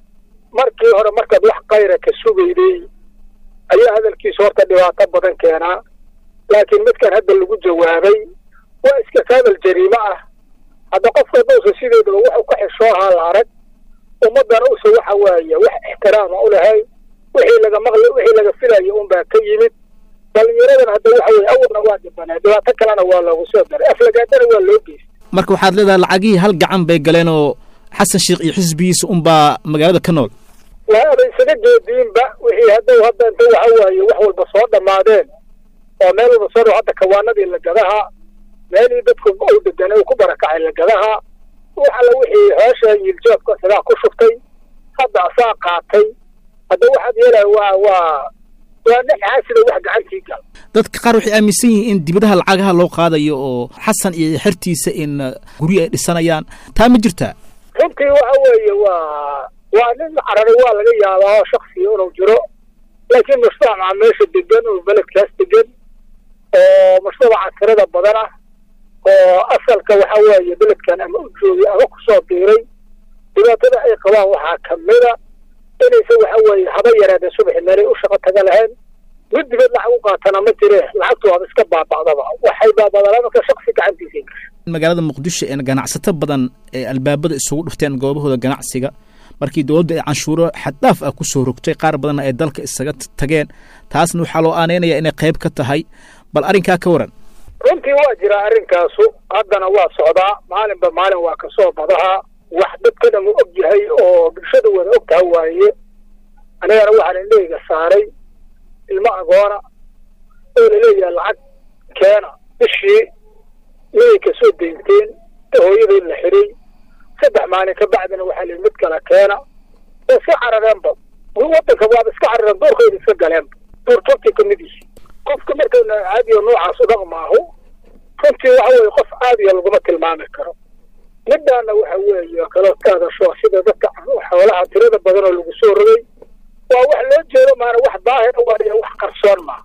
markii hore markaad wax kayra ka sugayday ayaa hadalkiisa horta dhibaato badan keenaa laakiin midkan hadda lagu jawaabay waa iska kaadal jariimo ah hadda qofka haddausa sideedaba wuxuu ka xishoohaa la arag ummaddana usa waxa weeye wax ixtiraama u lahay wixii laga maqli wixii laga filayo unbaa ka yimid dhalinyaradana hadda waxa weeye awalna waa dhibanaa dhibaato kalena waa loogu soo daray aflagaadana waa loo geystay marka waxaad leedahay lacagihii hal gacan bay galeen oo xasan sheekh iyo xisbigiisa unbaa magaalada ka nool waaba isaga jeediinba wixii hadda hadda inta waxa waaye wax walba soo dhammaadeen oo meel walba soo dhow hadda kawaanadii lagadaha meelii dadku u deganay uu ku barakacay lagadaha waxala wixii hoosha yiljoobka sidaa ku shubtay hadda asaa qaatay hadda waxaad yeelay waa waa waa dhexaa sida wax gacantii gal dadka qaar waxay aaminsan yihiin in dibadaha lacagaha loo qaadayo oo xasan iyo xertiisa in guryo ay dhisanayaan taa ma jirtaa runtii waxa weeye waa waa nin cararay waa laga yaabaa oo shaksiya inuu jiro laakiin mujtamaca meesha degan oo beledkaas degan oo mujtamaca tirada badan ah oo asalka waxa weeye beledkan ama u joogay ama kusoo biiray dhibaatada ay qabaan waxaa kamida inaysan waxa weeye haba yaraadee subaxi meelay u shaqo taga lahayn mid dibad lacag u qaatana ma jire lacagtu waaba iska baaba'daba waxay baabadaan marka shaksi gacantiisa gasho magaalada muqdisho ee ganacsato badan ee albaabada isugu dhufteen goobahooda ganacsiga markii dowladda ay canshuuro xad-dhaaf ah ku soo rogtay qaar badanna ay dalka isaga tageen taasna waxaa loo aaneynaya inay qayb ka tahay bal arrinkaa ka waran runtii waa jiraa arrinkaasu haddana waa socdaa maalinba maalin waa kasoo badaha wax dadkana mu og yahay oo bulshada wada og taha waaye anigana waxaan indhahayga saaray ilmo agoona oo laleeyahay lacag keena bishii miyay kasoo daynteen hooyadii la xiray saddex maalin ka bacdina waxaa lii mid kale keena oo iska carareenba waddanka waaba iska carareen duurkooda iska galeenba duurjoogtii kamid yihi qofka markayna caadiyo noocaas u dhaqmaaho runtii waxa weeye qof caadiya laguma tilmaami karo middaana waxa weeye kaloo ka hadasho sida dadka xoolaha tirada badan oo lagu soo rogay waa wax loo jeedo maana wax daahir waa wax qarsoon maa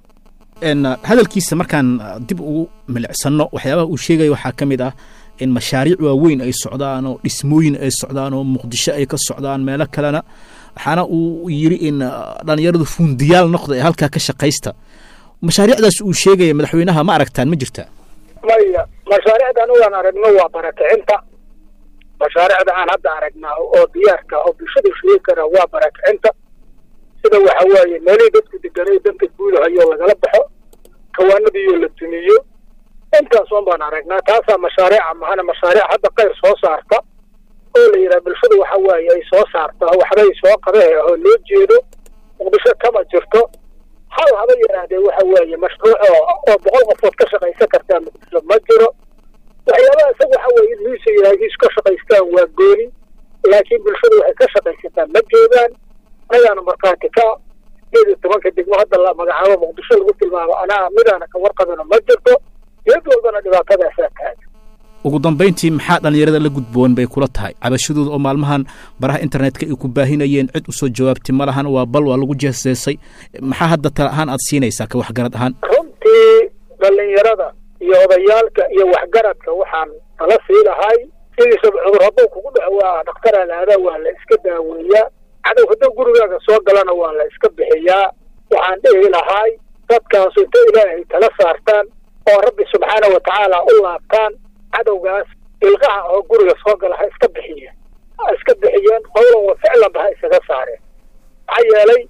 n hadalkiisa markaan dib ugu milicsano waxyaabaha uu sheegaya waxaa ka mid ah in mashaariic waaweyn ay socdaan oo dhismooyin ay socdaan oo muqdisho ay ka socdaan meelo kalena waxaana uu yiri in dhalinyaradu fundiyaal noqda ee halkaa ka shaqaysta mashaariicdaas uu sheegaya madaxweynaha ma aragtaan ma jirta maya mashaariicda anugaan aragno waa barakicinta mashaariicda aan hadda aragnaa oo diyaarka oo bulshada sheegi kara waa barakicinta sida waxa weeye meelihii dadku deganay danta guudahayo lagala baxo kawaanadiiyo la dumiyo intaas oon baan aragnaa taasaa mashaariica mahana mashaariic hadda qayr soo saarta oo la yidhaha bulshada waxa weeye ay soo saarta waxbay soo qabehe oo loo jeedo muqdisho kama jirto hal haba yidhaahdee waxa weeye mashruuc oo boqol qofood ka shaqaysan kartaa muqdisho ma jiro waxyaabaha isaga waxa weeye luisa yidhaahdiis ka shaqaystaan waa gooni laakiin bulshada waxay ka shaqaysataa ma jeedaan anagaan markaati ka sideed iyo tobanka degmo hadda la magacaabo muqdisho lagu tilmaamo anaa midaana ka warqabino ma jirto iyad walbana dhibaatadaasaa taaga ugu dambayntii maxaa dhallinyarada la gudboon bay kula tahay cabashadooda oo maalmahan baraha internetka ay ku baahinayeen cid usoo jawaabti ma lahan waa bal waa lagu jeeseesay maxaa hadda tala ahaan aad siinaysaa ka waxgarad ahaan runtii dhallinyarada iyo odayaalka iyo waxgaradka waxaan tala sii lahay sidiisaba cudur hadduu kugu dhaco waa dhakhtaraa la aadaa waa la iska daaweeyaa cadow hadduu gurigaaga soo galana waa la iska bixiyaa waxaan dhihi lahay dadkaasu inta ilaahay tala saartaan oo rabbi subxaana wa tacaala u laabtaan cadowgaas ilqaha oo guriga soo gala ha iska bixiyeen ha iska bixiyeen qowlan wa ficlanba ha isaga saareen maxaa yeelay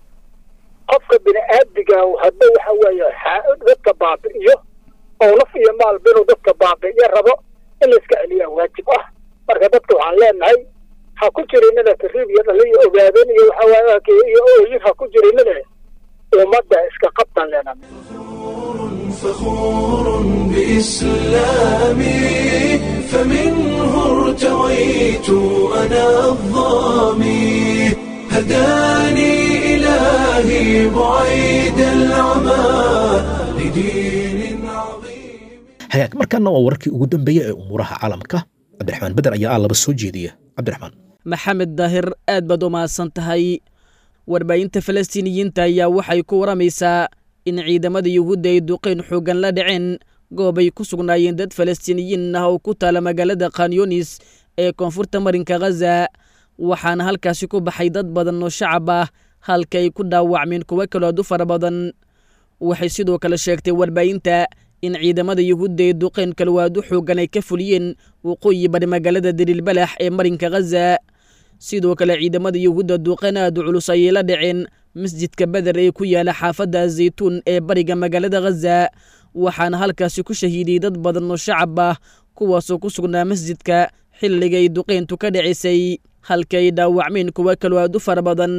qofka bini aadmiga hadda waxa weeye dadka baabi'iyo oo naf iyo maalba inuu dadka baabi'iyo rabo in la iska celiyaa waajib ah marka dadka waxaan leenahay ha ku jirinina tariib iyo dhalin iyo ogaadan iyo waxa waaye iyo ooyin ha ku jirinina ummadda iska qabtaan leenahay فخور بإسلامي فمنه ارتويت أنا الظامي هداني إلهي بعيد العمى لدين عظيم hagaag markaana waa wararkii ugu dambeeyey ee umuuraha caalamka cabdiraxmaan beder ayaa ah laba soo jeediya cabdiraxmaan maxamed daahir aad baad u mahadsan tahay warbaahinta falastiiniyiinta ayaa waxay ku waramaysaa in ciidamada yuhuudda ay duqayn xooggan la dhaceen goob ay ku sugnaayeen dad falastiiniyiin ah oo ku taala magaalada khanyonis ee koonfurta marinka khaza waxaana halkaasi ku baxay dad badan oo shacab ah halka ay ku dhaawacmeen kuwo kaloo aad u fara badan waxay sidoo kale sheegtay warbaahinta in ciidamada yuhuudda ay duqayn kalwaad u xooggan ay ka fuliyeen waqooyi bari magaalada dariilbalax ee marinka khaza sidoo kale ciidamada yuhuudda duqayn aad u culus ayay la dhaceen masjidka beder ee ku yaala xaafadda zaytuun ee bariga magaalada khaza waxaana halkaasi ku shahiiday dad badan oo shacab ah kuwaasoo ku sugnaa masjidka xilligay duqayntu ka dhacisay halka ay dhaawacmeen kuwo kaloo aad u fara badan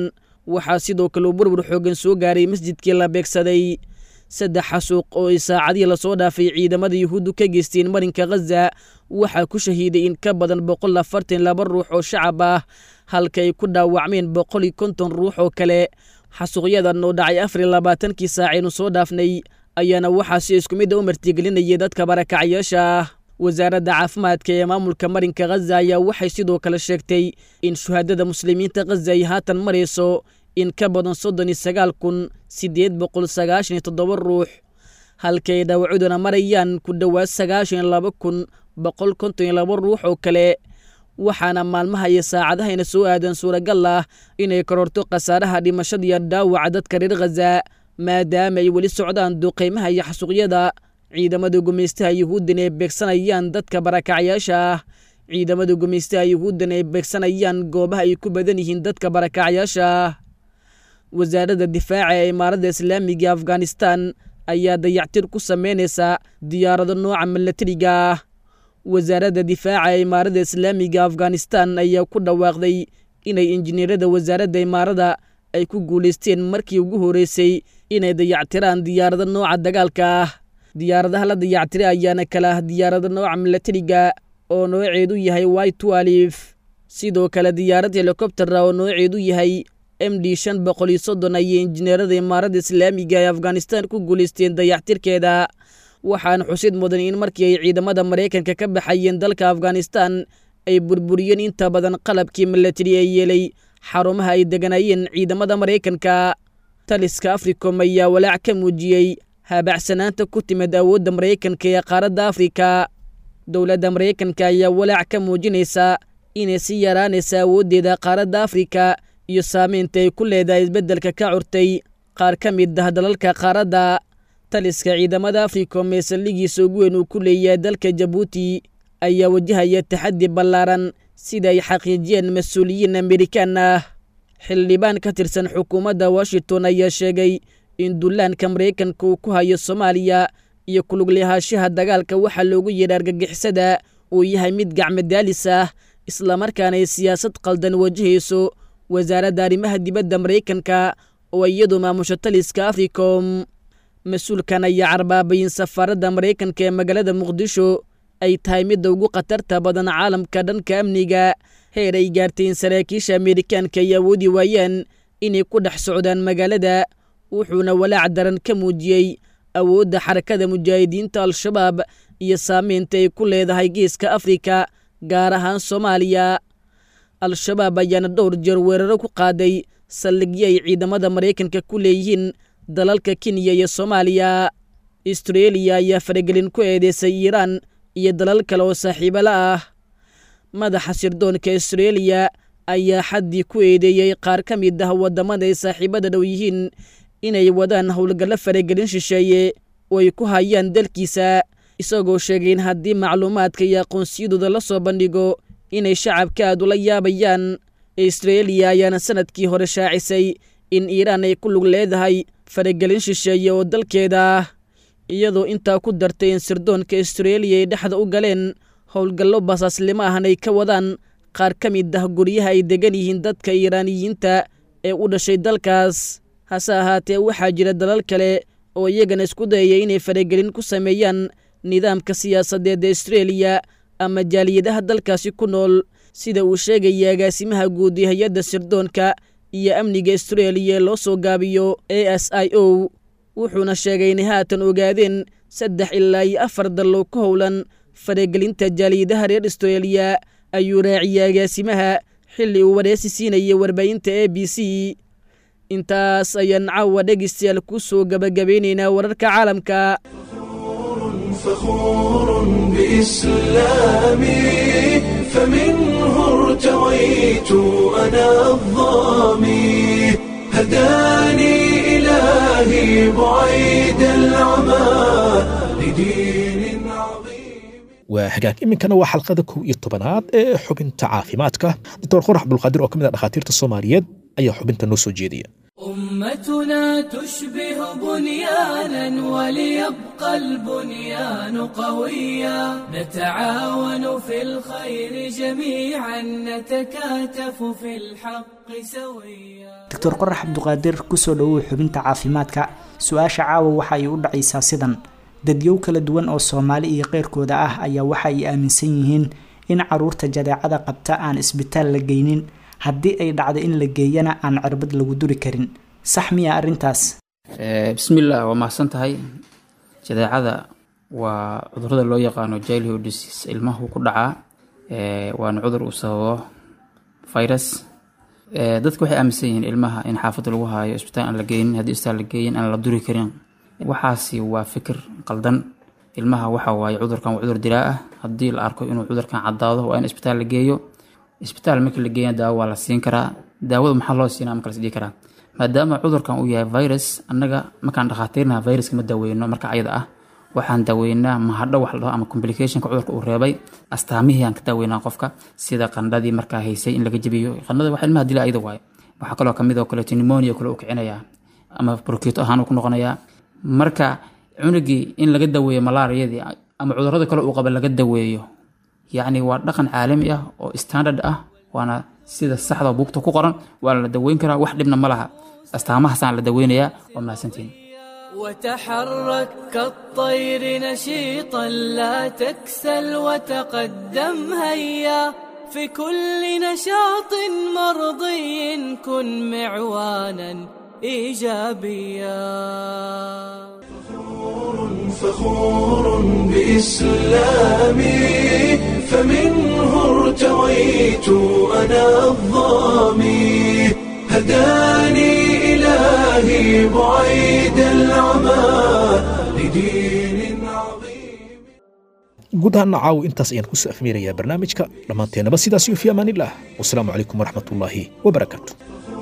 waxaa sidoo kale uu burbur xooggan soo gaaray masjidkii la beegsaday saddex xasuuq oo ay saacadii lasoo dhaafay ciidamada yuhuuddu ka geysteen marinka khaza waxaa ku shahiiday in ka badan boqol afartan laba ruux oo shacab ah halka ay ku dhaawacmeen boqol iyo konton ruux oo kale xasuuqyadan oo dhacay afar iyo labaatankii saacaynu soo dhaafnay ayaana waxaa si isku mid a u martigelinayay dadka barakacayaasha ah wasaaradda caafimaadka ee maamulka marinka khaza ayaa waxay sidoo kale sheegtay in shuhaadada muslimiinta khaza ay haatan marayso in ka badan soddon iyo sagaal kun siddeed boqol sagaashan iyo toddoba ruux halka ay dhaawacuduna marayaan ku dhowaad sagaashan iyo laba kun boqol konton iyo laba ruux oo kale waxaana maalmaha iyo saacadahayna soo aadan suuragal ah inay kororto khasaaraha dhimashada iyo dhaawaca dadka reer khaza maadaama ay weli socdaan duqaymaha iyo xasuuqyada ciidamada gumaystaha yuhuuddan ay beegsanayaan dadka barakacyaasha ah ciidamada gumaystaha yuhuuddan ay beegsanayaan goobaha ay ku badan yihiin dadka barakacyaasha ah wasaaradda difaaca ee imaaradda islaamiga afghanistan ayaa dayactir ku samaynaysa diyaarado nooca milatariga ah wasaaradda difaaca ee imaaradda islaamiga afghanistan ayaa ku dhawaaqday inay injineerada wasaaradda imaarada ay ku guulaysteen markii ugu horreysay inay dayactiraan diyaarado nooca dagaalka ah diyaaradaha la dayactira ayaana kala ah diyaarado nooca milatariga oo nooceedu yahay y twelve sidoo kale diyaarad helikobtera oo nooceedu yahay m d shan boqol iyo soddon ayay injineerada imaaradda islaamiga ee afghanistan ku guulaysteen dayactirkeeda waxaana xusid mudan in markii ay ciidamada maraykanka ka baxayeen dalka afghanistan ay burburiyeen inta badan qalabkii milatari ee yeelay xarumaha ay deganayeen ciidamada maraykanka taliska africom ayaa walaac ka muujiyey habacsanaanta ku timid awoodda maraykanka ee qaaradda afrika dowladda maraykanka ayaa walaac ka muujinaysa inay si yaraanaysa awooddeeda qaaradda afrika iyo saamaynta ay ku leedahay isbeddelka ka curtay qaar ka mid ah dalalka qaaradda taliska ciidamada africom ee saldhigiisa ugu weyn uu ku leeyahay dalka jabuuti ayaa wajahaya taxaddi ballaaran sida ay xaqiijiyeen mas-uuliyiin amerikaan ah xildhibaan ka tirsan xukuumadda washington ayaa sheegay in dullaanka maraykanka uu ku hayo soomaaliya iyo kuluglihaanshaha dagaalka waxaa loogu yeedha argagixisada uu yahay mid gacmadaalis ah islamarkaana ay siyaasad qaldan wajahayso wasaaradda arrimaha dibadda maraykanka oo iyadu maamusho taliska africom mas-uulkan ayaa carbaabay in safaaradda maraykanka ee magaalada muqdisho ay tahay midda ugu khatarta badan caalamka dhanka amniga heer ay gaartay in saraakiisha amerikaanka ay awoodi waayaan inay ku dhex socdaan magaalada wuxuuna walaac daran ka muujiyey awoodda xarakada mujaahidiinta al-shabaab iyo saamaynta ay ku leedahay geeska afrika gaar ahaan soomaaliya al-shabaab ayaana dhowr jeer weeraro ku qaaday saldhigyo ay ciidamada maraykanka ku leeyihiin dalalka kenya iyo soomaaliya astreeliya ayaa faragelin ku eedeysay iiraan iyo dalal kale oo saaxiibala ah madaxa sirdoonka astreeliya ayaa xaddii ku eedeeyey qaar ka mid ah waddamada ay saaxiibada dhow yihiin inay wadaan howlgallo faragelin shisheeye oo ay ku hayaan dalkiisa isagoo sheegay in haddii macluumaadka iyo aqoonsiyadooda la soo bandhigo inay shacabka aad ula yaabayaan astreeliya ayaana sanadkii hore shaacisay in iiraan ay ku lug leedahay faragelin shisheeye oo dalkeeda ah iyadoo intaa ku dartay in sirdoonka astreeliya ay dhexda u galeen howlgallo basaaslimo ahna ay ka wadaan qaar ka mid ah guryaha ay degan yihiin dadka iiraaniyiinta ee u dhashay dalkaas hase ahaatee waxaa jira dalal kale oo iyagana isku dayaya inay faragelin ku sameeyaan nidaamka siyaasadeed ee astreeliya ama jaaliyadaha dalkaasi ku nool sida uu sheegaya agaasimaha guud ee hay-adda sirdoonka iyo amniga astreeliya ee loo soo gaabiyo a s i o wuxuuna sheegay inay haatan ogaadeen saddex ilaa iyo afar dalloo ku howlan faragelinta jaaliyadaha reer astreeliya ayuu raaciyey agaasimaha xilli uu wareysi siinayay warbaahinta a b c intaas ayaan caawa dhegaystayaal ku soo gabagabaynaynaa wararka caalamka فخور بإسلامي فمنه ارتويت أنا الظامي هداني إلهي بعيد العمى لدين عظيم waa hagaag iminkana waa xalqada kow iyo tobanaad ee xubinta caafimaadka doctor qorax abdulqaadir oo ka mid ah dhakhaatiirta soomaaliyeed ayaa xubinta noo soo jeediya أمتنا تشبه بنيانا وليبقى البنيان قويا نتعاون في الخير جميعا نتكاتف في الحق سويا. دكتور قرح cabduqaadir kusoo dhawow xubinta caafimaadka. su-aasha caawa waxa ay u dhacaysaa sidan: dadyow kala duwan oo Soomaali iyo qeyrkooda ah ayaa waxa ay aaminsan yihiin in caruurta jadeecada qabta aan isbitaal la geynin, haddii ay dhacdo in la geeyana aan cirbad lagu duri karin. sax miya arrintaas? bismillaah, waa mahadsan tahay. jadeecada waa cudurada loo yaqaano childhood disease, ilmahu ku dhacaa, waana cudur uu sababo virus. dadku waxay aaminsan yihiin ilmaha in xaafadda lagu haayo isbitaal aan la geynin, haddii isbitaal la geeyin aan la duri karin. waxaasi waa fikir qaldan. ilmaha waxa waaye cudurkan waa cudur dilaa ah. haddii la arko inuu cudurkan caddaado waa in isbitaal la geeyo. isbitaal markii la geeyana daawo waa la siin karaa. daawada maxaa loo siinaa marka la isdhihi karaa? maadaama cudurkan uu yahay virus, annaga markaan dhakhaatiirnaha viruska ma daaweyno marka ayada ah. waxaan daaweynaa mahadho wax la dhaho ama complicationka cudurka uu reebay, astaamihii aan ka daaweynaa qofka, sida qandhadii markaa haysay in laga jabiyo. qandhada waxa ilmaha dilaa ayada waaye. waxaa kaloo kamid oo kaleeto pneumonia kale uu kicinayaa ama bronchitis ahaan uu ku noqonayaa. marka cunugii in laga daweeyo malaariyadii ama cudurada kale uu qaba laga daweeyo, yacni waa dhaqan caalami ah oo standard ah, waana sida saxda buugta ku qoran, waa la daweyn karaa, wax dhibna ma laha. astaamahaasaan la daweynayaa. waa mahadsantiin. وتحرك كالطير نشيطا لا تكسل وتقدم هيا في كل نشاط مرضي كن معوانا إيجابيا. فخور بإسلامي فمنه ارتويت أنا الظامي هداني إلهي بعيد العمى لدين عظيم. guud ahaan caaw intaas ayaan kusoo afmeerayaa barnaamijka. dhammaanteenaba sidaas iyo fi amaanillaah. wasalaamu calaykum waraxmatullaahi wabarakaatu.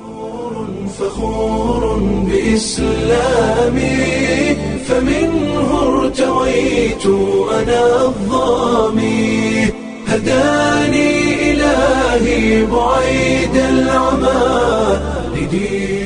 فخور بإسلامي فمنه ارتويت أنا الظامي هداني إلهي بعيد العمى لدين